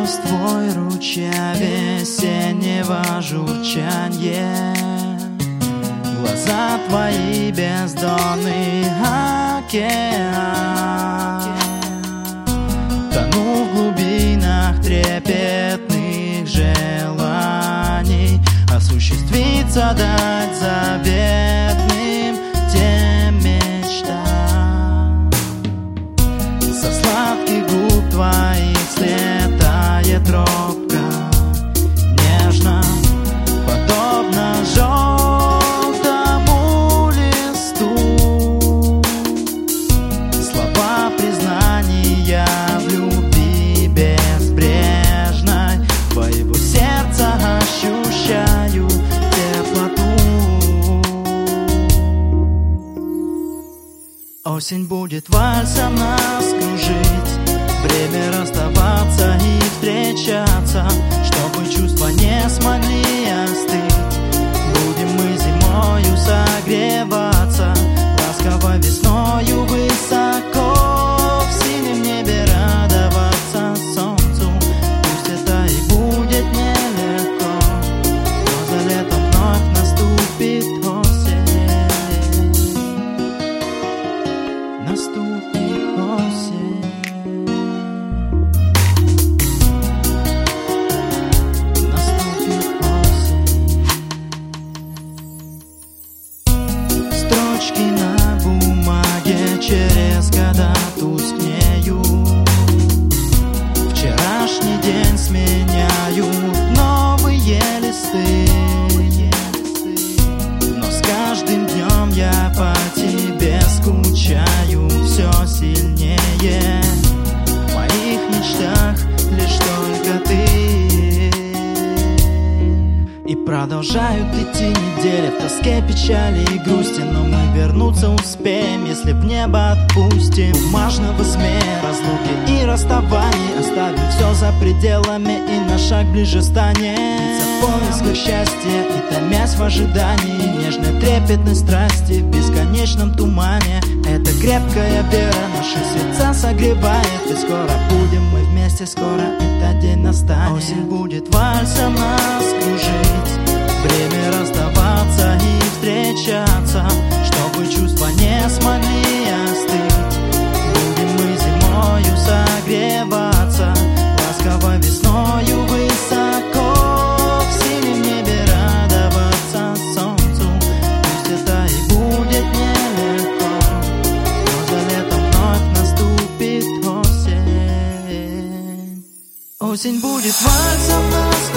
слез твой ручья весеннего журчанье, глаза твои бездонный океан. Тону в глубинах трепетных желаний, осуществиться дать заветным тем мечтам. Со сладких губ твоих слетает робко, нежно, подобно желтому листу. Слова признания в любви безбрежной, твоего сердца ощущаю теплоту. Осень будет вальсом нас кружить, время расставаться и встречаться, чтобы чувства не смогли остыть. Будем мы зимою согреваться, ласково весною высоко в синем небе радоваться солнцу. Пусть это и будет нелегко, но за летом вновь наступит осень. Наступит осень. Наступит осень. Строчки на бумаге через года тускнеют. Вчерашний день сменяют новые листы. Но с каждым днем я по тебе скучаю все сильнее. В моих мечтах лишь только ты. И продолжают идти недели в тоске, печали и грусти, но мы вернуться успеем, если в небо отпустим бумажного змея разлуки и расставаний. Оставим все за пределами и на шаг ближе станем. В поисках счастья и томясь в ожидании нежной трепетной страсти в бесконечном тумане. Это крепкая вера наши сердца согревает, и скоро будем мы вместе, скоро этот день настанет. Осень будет вальсом нас кружить, время расставаться и встречаться, чтобы чувства не смогли остыть. Будем мы зимою согреваться, ласково весною высоко в синем небе радоваться солнцу. Пусть это и будет нелегко, но за летом вновь наступит осень. Осень будет вальсом нас